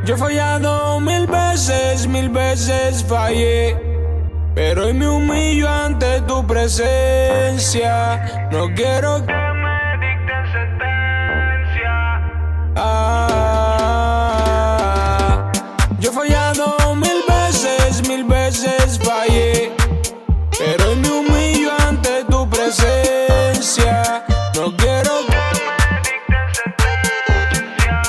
Yo he fallado mil veces fallé, pero hoy me humillo ante tu presencia. No quiero que me dicten sentencia. Yo he fallado mil veces fallé, pero hoy me humillo ante tu presencia. No quiero que me dicten sentencia.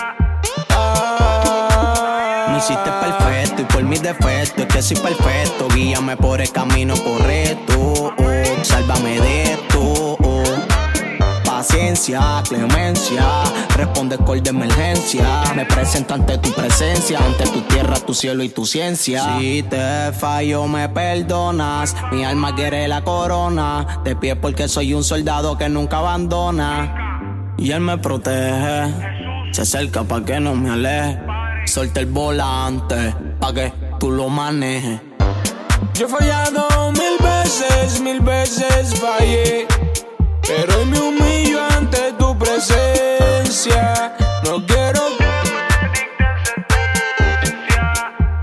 Me hiciste perfecto y por mis defectos es que soy perfecto. Guíame por el camino correcto, sálvame de esto. Paciencia, clemencia, responde call de emergencia. Me presento ante tu presencia, ante tu tierra, tu cielo y tu ciencia. Si te fallo me perdonas, mi alma quiere la corona. De pie porque soy un soldado que nunca abandona. Y él me protege, se acerca pa' que no me aleje. Solta el volante pa' que tú lo manejes. Yo he fallado mil veces fallé, pero hoy me humillo ante tu presencia. No quiero que me dicten sentencia.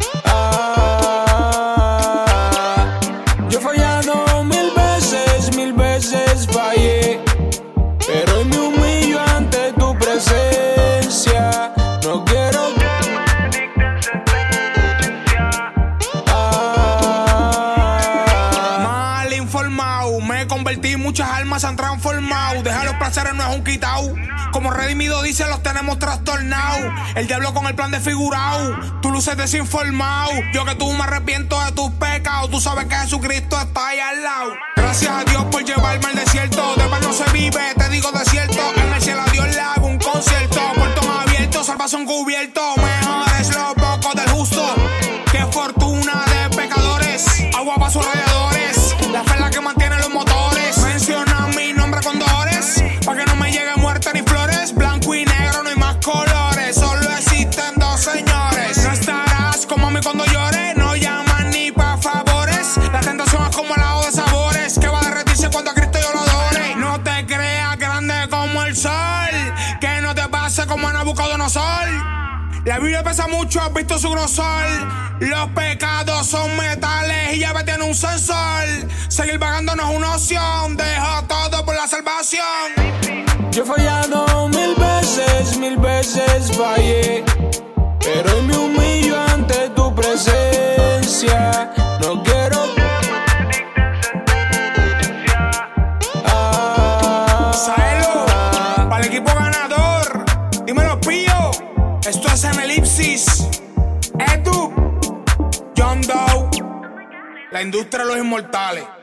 Yo he fallado mil veces fallé, pero hoy me humillo ante tu presencia. No quiero que me dicten sentencia. Mal informado, me convertí, muchas almas se han transformado. Deja los placeres, no es un quitao. Como redimido dice, los tenemos trastornados. El diablo con el plan desfigurado, tú luces desinformado. Yo que tú me arrepiento de tus pecados. Tú sabes que Jesucristo está ahí al lado. Gracias a Dios por llevarme al desierto. De paz no se vive, te digo desierto. En el cielo a Dios le hago un concierto. Puertos abiertos, salvación cubierto. Mejor es lo poco del justo que fortuna de pecadores. Agua para sus radiadores, la fe es la que mantiene los motores. Menciona mi nombre con dores, pa' que no me llegue muerte ni flores. Blanco y negro, no hay más colores, solo existen dos señores. No estarás como a mí cuando llore, no llaman ni pa' favores. La tentación es como helado de sabores, que va a derretirse cuando a Cristo yo lo adore. No te creas grande como el sol, que no te pase como a Nabucodonosor. La Biblia pesa mucho, has visto su grosor. Los pecados son metales y ya me tiene un sensor. Seguir vagando no es una opción, dejo todo por la salvación. Yo he fallado mil veces fallé, pero hoy me humillo ante tu presencia. No quiero que me dicten sentencia. Saelo, para el equipo ganador, dímelo Pío. Esto es en Elipsis, Edu, John Doe, la industria de los inmortales.